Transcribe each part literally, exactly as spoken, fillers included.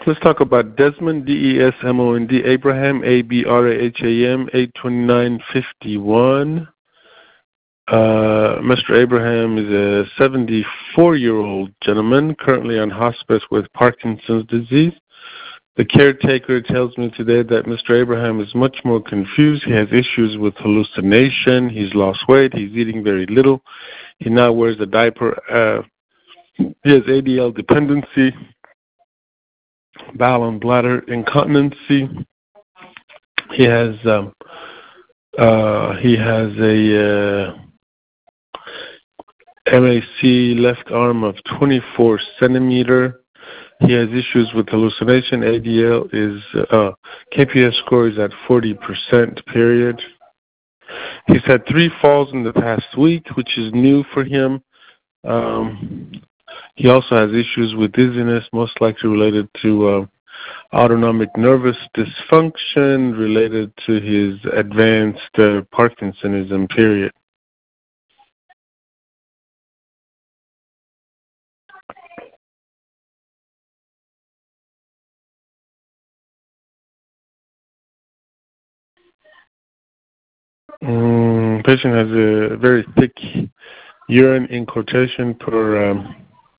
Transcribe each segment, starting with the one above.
Let's talk about Desmond, D E S M O N D, Abraham, A B R A H A M, eight twenty-nine fifty-one. Uh, Mister Abraham is a seventy-four-year-old gentleman currently on hospice with Parkinson's disease. The caretaker tells me today that Mister Abraham is much more confused. He has issues with hallucination. He's lost weight. He's eating very little. He now wears a diaper. Uh, he has A D L dependency, bowel and bladder incontinency. He has um, uh, he has a uh, M A C left arm of twenty-four centimeter. He has issues with hallucination. A D L is, uh, K P S score is at forty percent, period. He's had three falls in the past week, which is new for him. Um, he also has issues with dizziness, most likely related to uh, autonomic nervous dysfunction related to his advanced uh, Parkinsonism, period. Mm, patient has a very thick urine incorporation per um,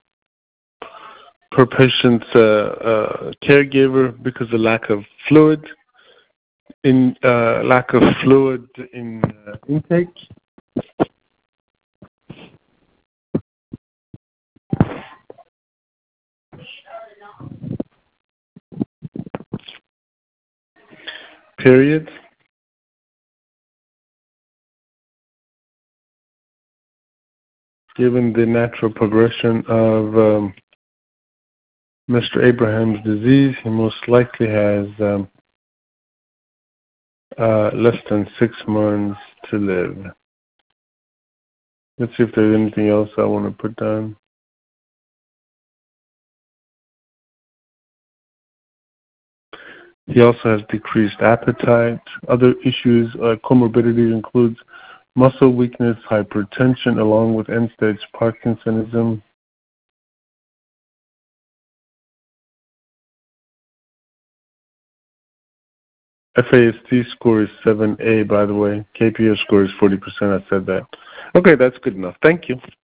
per patient's uh, uh, caregiver because of lack of fluid in uh, lack of fluid in uh, intake. Period. Given the natural progression of um, Mister Abraham's disease, he most likely has um, uh, less than six months to live. Let's see if there's anything else I want to put down. He also has decreased appetite. Other issues, uh, comorbidities includes muscle weakness, hypertension, along with end-stage Parkinsonism. F A S T score is seven A, by the way. K P S score is forty percent. I said that. Okay, that's good enough. Thank you.